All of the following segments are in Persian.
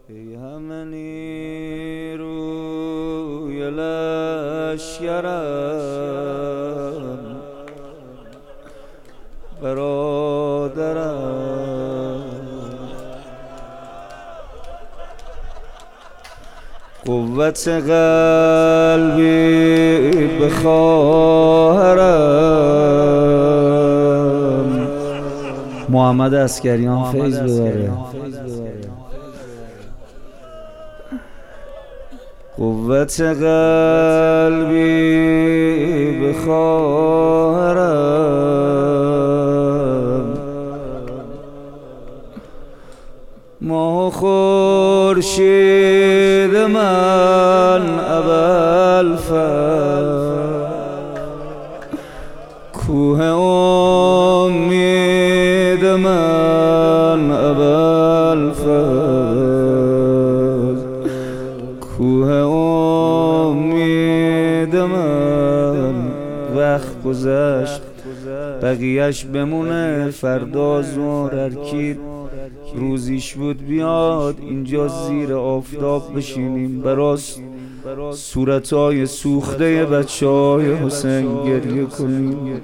ای همه نیروی لشکرم برادرم، قوت قلبی به خواهرم. محمد عسکریان فیض ببره. قوت قلبی به خواهرم، ماه خورشید من ابوالفضل، کوه امید من ابوالفضل، کوه امید من. وقت گذشت بقیهش بمونه، فردا ظهر ارکید روزیش بود بیاد اینجا زیر آفتاب بشینیم براست صورتای سوخته بچه های حسین گریه کنیم.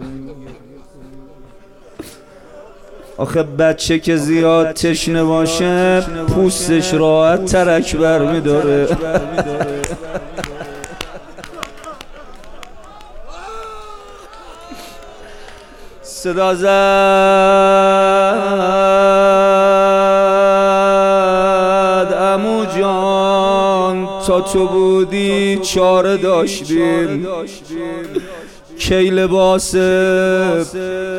آخه بچه که زیاد تشنه باشه پوستش راحت ترک برمی‌داره. صدا زد عمو جان تا تو بودی چاره داشتیم، کی لباس